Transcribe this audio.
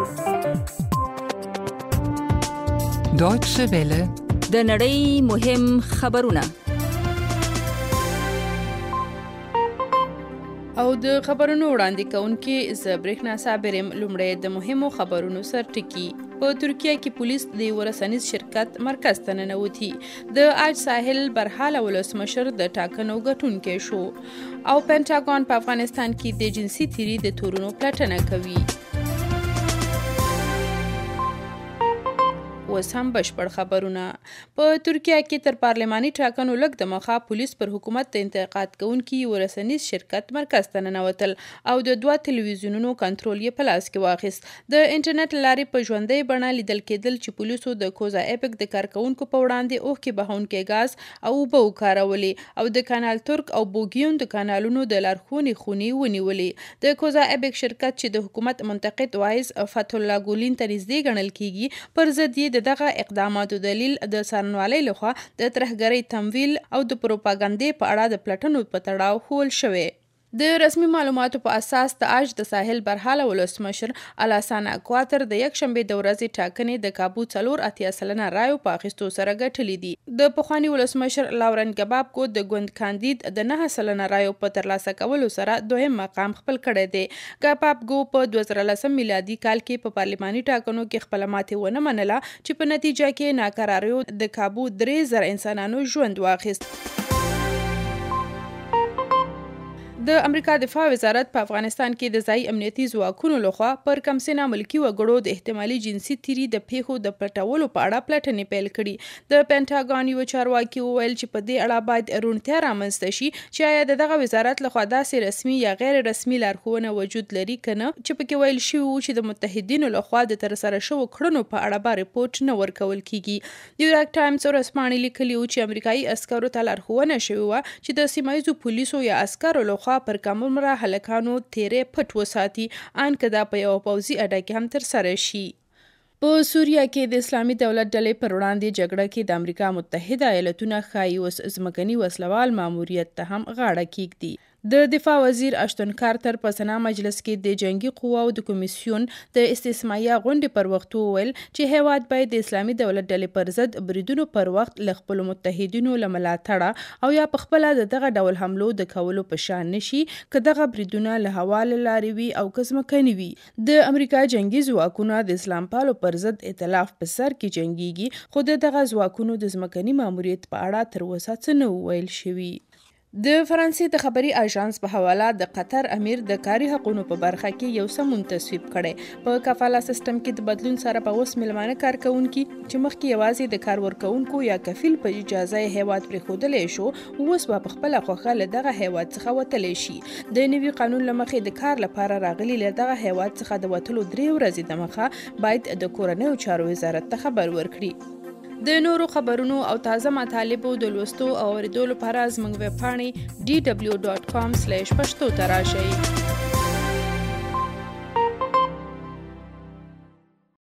Deutsche Welle. د نړۍ مهم خبرونه. او د خبرونو وړاندې کوونکې زه برېښنا صابرم. لومړی د مهمو خبرونو سر ټکي. په ترکیه کې پولیس د ورسنیز شرکت مرکز ته ننوتي. د آج ساحل برحاله ولسمشر د ټاکنو ګټونکی شو. او پینټاګون په افغانستان کې د جنسي تیري د تورونو پلټنه کوي. اوس هم بشپړ خبرونه. په ترکیه کې تر پارلماني ټاکنو لږ دمخه پولیس پر حکومت د انتقاد کوونکي ورسنیز شرکت مرکز ته ننوتل او د 2 تلویزیونونو کنټرول یې په لاس کې واخیست. د انټرنیټ لارې په ژوندۍ بڼه لیدل کېدل چې پولیسو د کوزا ایپک د کارکونکو په وړاندې اوښکې بهونکي ګاز او اوبه وکارولې او د کانال ترک او بوګیون د کانالونو د لارښوونې خونې ونیولې. د کوزا ایپک شرکت چې د حکومت منتقد وایز فتح الله ګولین ته نږدې ګڼل کېږي، پر ضد یې دغه اقداماتو دلیل د څارنوالۍ لخوا د ترهګرۍ تمویل او د پروپاګاندا په اړه د پلټنو په تړاو ښوول شوی. د رسمي معلوماتو په اساس د آج د ساحل برحاله ولسمشر الاسانا کواتر د یکشنبې د ورځې ټاکنې د کابو 4 سلنه رایو په اخیستو سره ګټلې دي. د پخواني ولسمشر لاورن ګبابکو د ګوند کاندید د 9 سلنه رایو په ترلاسه کولو سره دویم مقام خپل کړی دی. ګبابکو په 2013 میلادي کال کې په پارلماني ټاکنو کې خپل ماتې ونه منله چې په نتیجه کې ناکراریو د کابو 3000 انسانانو ژوند واخیست. د امریکا دفاع وزارت په افغانستان کې د ځای امنیتي ځواکونو لخوا پر کمسنه ملکی وګړو د احتمالي جنسي تیري د پیښو د پټولو په اړه پلټنې پیل کړي. د پینټاګون یو چارواکي وویل چې په دې اړه باید روڼتیا رامنځته شي چې آیا دغه وزارت لخوا داسې رسمي یا غیر رسمي لارښوونه وجود لري کنه چې پکې ویل شوی و چې د متحدینو لخوا د ترسره شوو کړنو په اړه به ریپورت نه ورکول کیږي. نیویارک ټایمز ورځپاڼې لیکلي و چې امریکایي عسکرو ته لارښوونه شوې وه چې د سیمه ییزو پولیسو یا عسکرو لخوا پر کمره هلکانو تیرې پټ وساتي، ان که دا په یو پوځي اډه کې هم ترسره شي. په سوریه کې د اسلامي دولت ډلې پر وړاندې جګړه کې د امریکا متحده ایالتونو ښایي اوس ځمکني وسلوال ماموریت ته هم غاړه کیږدي. د دفاع وزیر اشتون کارتر په سنا مجلس کې د جنگي قواو د کمیسیون د استثماریه غونډې پر وخت وویل چې هیواد باید د اسلامي دولت ډلې پر ضد بریدونو پر وخت له خپلو متحدینو له ملاتړه او یا په خپله د دغه ډول حملو د کولو په شان نشي که دغه بریدونه له هوا له لارې وي او که ځمکني وي. د امریکا جنگي ځواکونه د اسلام پالو پر ضد ائتلاف په سر کې جنګیږي، خو د دغه ځواکونو د ځمکني ماموریت په اړه تر اوسه څه نه ویل شوي. د فرانسې د خبري اژانس په حواله د قطر امیر د کاري حقوقو په برخه کې یو سمون تصویب کړي. په کفاله سیستم کې د بدلون سره په اوس ملمانه کارکونکو چې مخکې یوازې د کار ورکونکو یا کفیل په اجازه هیواد پرېښودلی شو، اوس په خپل خوخه له دغه هیواد څخه وتلی شي. د نوي قانون لمخې د کار لپاره راغلي له دغه هیواد څخه د وتلو 3 ورځې دمخه باید د کورنیو چارو وزارت ته خبر ورکړي. د نورو خبرونو او تازه مطالبو د لوستو او اوریدو لپاره زموږ ویب پاڼې dw.com/پښتو ته راشئ.